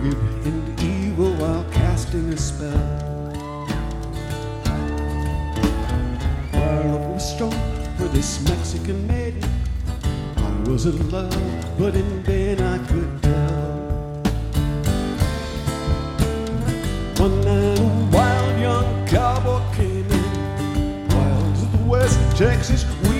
crooked and evil while casting a spell. Our love was strong for this Mexican maiden. I was in love, but in vain I could tell. One night a wild young cowboy came in, wild as the West Texas wind.